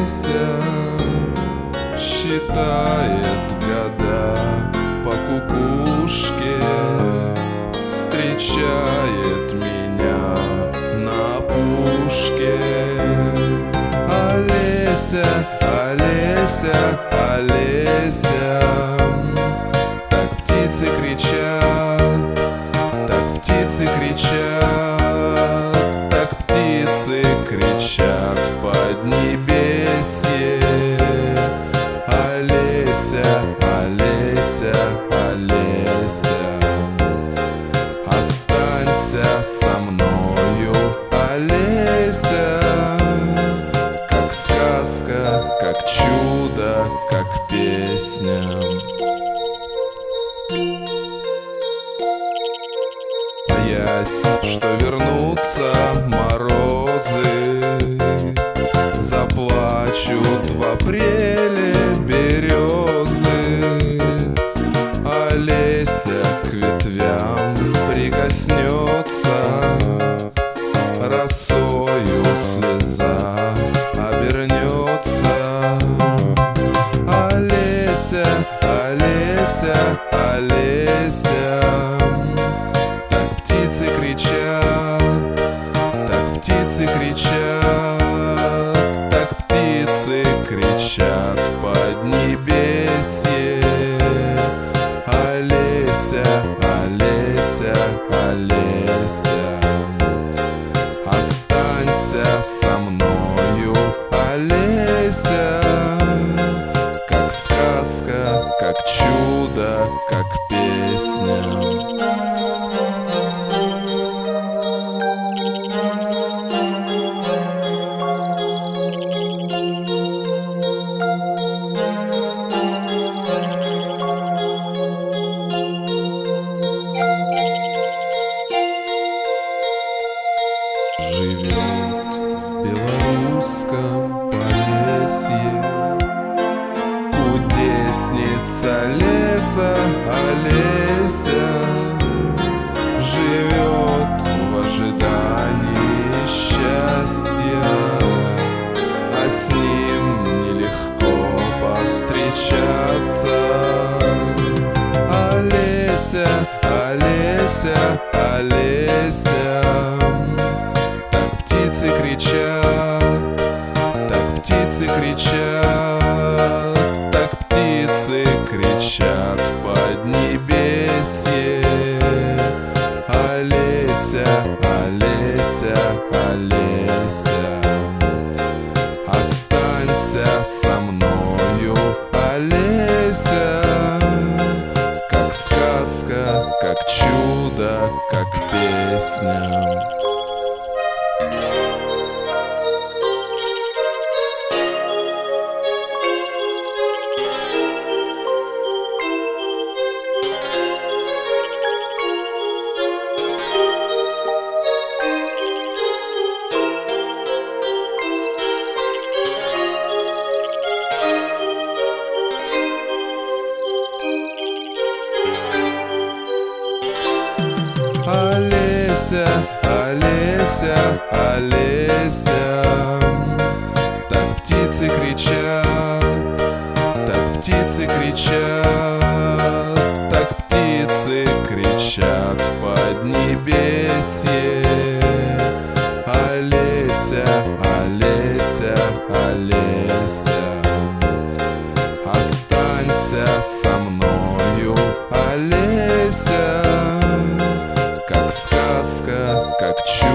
Олеся считает года по кукушке, встречает меня на опушке. Олеся, Олеся, Олеся, так птицы кричат, так птицы кричат, так птицы кричат в поднебесье. Олеся, Олеся, Олеся, останься со мною, Олеся, как сказка, как чудо, как песня. Боясь, что вернутся морозы, заплачут в апреле березы. Олеся к ветвям прикоснется, росою слеза обернется. Олеся, Олеся, Олеся, так птицы кричат, так птицы кричат, так птицы кричат в поднебесье. Олеся, Олеся, Олеся, останься со мною, Олеся, как сказка, как чудо, как песня. Живет в белорусском Полесье кудесница леса Олеся. Живет в ожидании счастья, а с ним нелегко повстречаться. Олеся, Олеся, Олеся, так птицы кричат, так птицы кричат, так птицы кричат в поднебесье. Олеся, Олеся, Олеся, останься со мною, Олеся, как сказка, как чудо, как песня. Олеся, Олеся, Олеся, так птицы кричат, так птицы кричат, так птицы кричат в поднебесье. Олеся, Олеся, Олеся, останься со мною, Олеся, как сказка, как чудо.